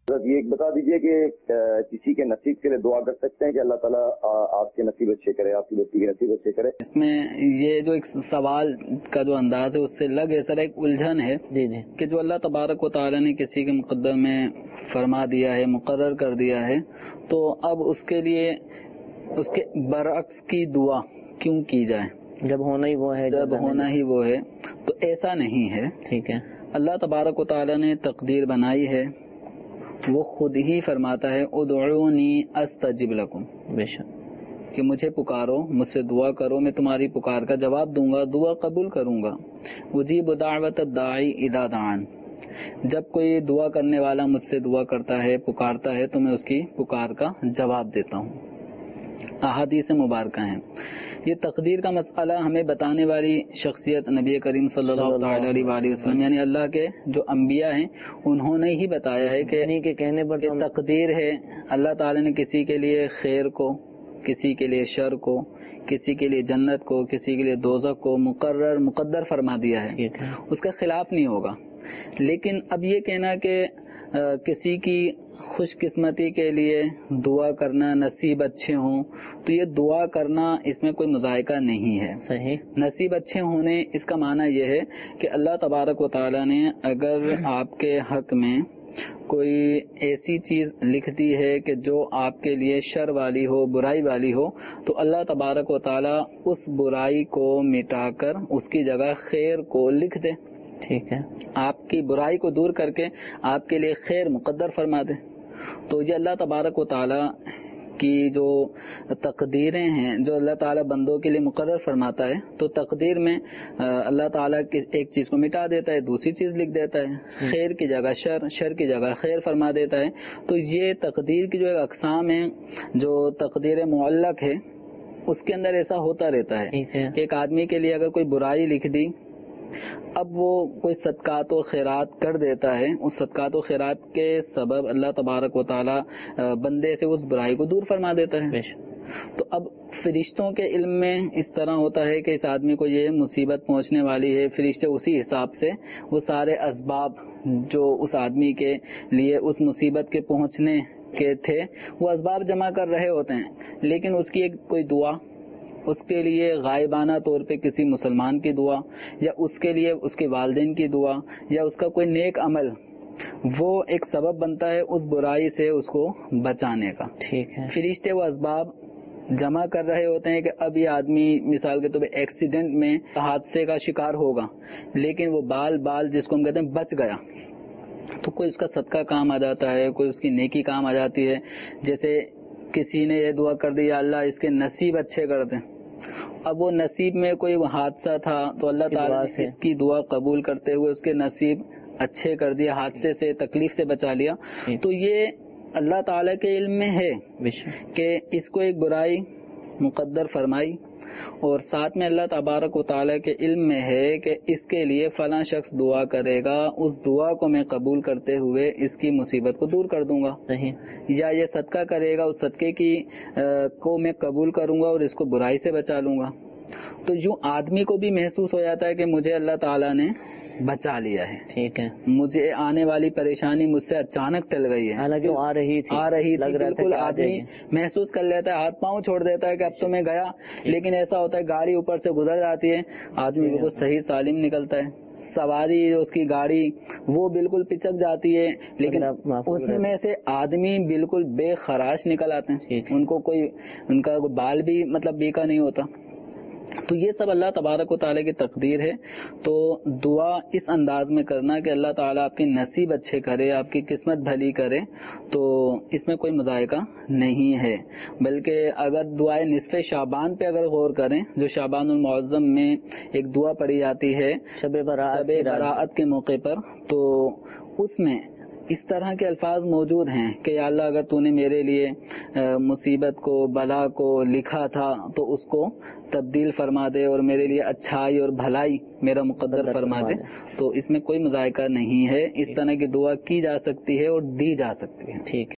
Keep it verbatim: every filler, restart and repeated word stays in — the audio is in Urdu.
یہ ایک بتا دیجیے کہ کسی کے نصیب کے لیے دعا کر سکتے ہیں کہ اللہ تعالیٰ آپ کے نصیب اچھے کرے، آپ کی بچی کے نصیب اچھے کرے؟ اس میں یہ جو ایک سوال کا جو انداز ہے اس سے لگ سر ایک الجھن ہے جی جی کہ جو اللہ تبارک و تعالیٰ نے کسی کے مقدر میں فرما دیا ہے، مقرر کر دیا ہے، تو اب اس کے لیے اس کے برعکس کی دعا کیوں کی جائے جب ہونا ہی وہ ہے جب ہونا ہی وہ ہے تو ایسا نہیں ہے. ٹھیک ہے، اللہ تبارک و تعالیٰ نے تقدیر بنائی ہے، وہ خود ہی فرماتا ہے ادعونی استجب لکم، بے شک کہ مجھے پکارو، مجھ سے دعا کرو، میں تمہاری پکار کا جواب دوں گا، دعا قبول کروں گا. اجیب دعوت الداعی اذا دعان، جب کوئی دعا کرنے والا مجھ سے دعا کرتا ہے، پکارتا ہے، تو میں اس کی پکار کا جواب دیتا ہوں. احادیث مبارکہ ہیں. یہ تقدیر کا مسئلہ ہمیں بتانے والی شخصیت نبی کریم صلی اللہ علیہ وآلہ وسلم یعنی اللہ کے جو انبیاء ہیں انہوں نے ہی بتایا ہے کہ انہی کے کہنے پر تقدیر ہے. اللہ تعالی نے کسی کے لیے خیر کو، کسی کے لیے شر کو، کسی کے لیے جنت کو، کسی کے لیے دوزخ کو مقرر مقدر فرما دیا ہے، اس کا خلاف نہیں ہوگا. لیکن اب یہ کہنا کہ کسی کی خوش قسمتی کے لیے دعا کرنا، نصیب اچھے ہوں، تو یہ دعا کرنا اس میں کوئی مذائقہ نہیں ہے. صحیح، نصیب اچھے ہونے اس کا معنی یہ ہے کہ اللہ تبارک و تعالیٰ نے اگر آپ کے حق میں کوئی ایسی چیز لکھ دی ہے کہ جو آپ کے لیے شر والی ہو، برائی والی ہو، تو اللہ تبارک و تعالیٰ اس برائی کو مٹا کر اس کی جگہ خیر کو لکھ دے. ٹھیک ہے، آپ کی برائی کو دور کر کے آپ کے لیے خیر مقدر فرما دے. تو یہ اللہ تبارک و تعالی کی جو تقدیریں ہیں، جو اللہ تعالیٰ بندوں کے لیے مقرر فرماتا ہے، تو تقدیر میں اللہ تعالیٰ ایک چیز کو مٹا دیتا ہے، دوسری چیز لکھ دیتا ہے، خیر کی جگہ شر، شر کی جگہ خیر فرما دیتا ہے. تو یہ تقدیر کی جو ایک اقسام ہیں، جو تقدیر معلق ہے، اس کے اندر ایسا ہوتا رہتا ہے. ایک آدمی کے لیے اگر کوئی برائی لکھ دی، اب وہ کوئی صدقات و خیرات کر دیتا ہے، اس صدقات و خیرات کے سبب اللہ تبارک و تعالی بندے سے اس برائی کو دور فرما دیتا ہے. تو اب فرشتوں کے علم میں اس طرح ہوتا ہے کہ اس آدمی کو یہ مصیبت پہنچنے والی ہے، فرشتے اسی حساب سے وہ سارے اسباب جو اس آدمی کے لیے اس مصیبت کے پہنچنے کے تھے وہ اسباب جمع کر رہے ہوتے ہیں. لیکن اس کی ایک کوئی دعا، اس کے لیے غائبانہ طور پہ کسی مسلمان کی دعا، یا اس کے لیے اس کے والدین کی دعا، یا اس کا کوئی نیک عمل، وہ ایک سبب بنتا ہے اس برائی سے اس کو بچانے کا. ٹھیک ہے، فرشتے وہ اسباب جمع کر رہے ہوتے ہیں کہ اب یہ آدمی مثال کے طور پہ ایکسیڈنٹ میں حادثے کا شکار ہوگا، لیکن وہ بال بال جس کو ہم کہتے ہیں بچ گیا، تو کوئی اس کا صدقہ کام آ جاتا ہے، کوئی اس کی نیکی کام آ جاتی ہے. جیسے کسی نے یہ دعا کر دی یا اللہ اس کے نصیب اچھے کر دیں، اب وہ نصیب میں کوئی حادثہ تھا تو اللہ تعالیٰ نے اس کی دعا قبول کرتے ہوئے اس کے نصیب اچھے کر دیا، حادثے سے تکلیف سے بچا لیا. تو یہ اللہ تعالیٰ کے علم میں ہے کہ اس کو ایک برائی مقدر فرمائی، اور ساتھ میں اللہ تبارک و تعالیٰ کے علم میں ہے کہ اس کے لیے فلاں شخص دعا کرے گا، اس دعا کو میں قبول کرتے ہوئے اس کی مصیبت کو دور کر دوں گا. صحیح، یا یہ صدقہ کرے گا، اس صدقے کی کو میں قبول کروں گا اور اس کو برائی سے بچا لوں گا. تو یوں آدمی کو بھی محسوس ہو جاتا ہے کہ مجھے اللہ تعالیٰ نے بچا لیا ہے. ٹھیک ہے، مجھے آنے والی پریشانی مجھ سے اچانک ٹل گئی ہے، حالانکہ آ رہی تھی آ رہی تھی بالکل آدمی محسوس کر لیتا ہے، ہاتھ پاؤں چھوڑ دیتا ہے کہ اب تو میں گیا. لیکن ایسا ہوتا ہے گاڑی اوپر سے گزر جاتی ہے، آدمی بالکل صحیح سالم نکلتا ہے، سواری اس کی گاڑی وہ بالکل پچک جاتی ہے، لیکن اس میں سے آدمی بالکل بے خراش نکل آتے ہیں، ان کو کوئی ان کا کوئی بال بھی مطلب بیکا نہیں ہوتا. تو یہ سب اللہ تبارک و تعالیٰ کی تقدیر ہے. تو دعا اس انداز میں کرنا کہ اللہ تعالیٰ آپ کی نصیب اچھے کرے، آپ کی قسمت بھلی کرے، تو اس میں کوئی مذائقہ نہیں ہے. بلکہ اگر دعائے نصف شعبان پہ اگر غور کریں، جو شعبان المعظم میں ایک دعا پڑھی جاتی ہے شب برات براءت کے موقع پر، تو اس میں اس طرح کے الفاظ موجود ہیں کہ یا اللہ اگر تو نے میرے لیے مصیبت کو، بلا کو لکھا تھا تو اس کو تبدیل فرما دے، اور میرے لیے اچھائی اور بھلائی میرا مقدر فرما دے. تو اس میں کوئی مذائقہ نہیں ہے. اس طرح کی دعا کی جا سکتی ہے اور دی جا سکتی ہے. ٹھیک ہے.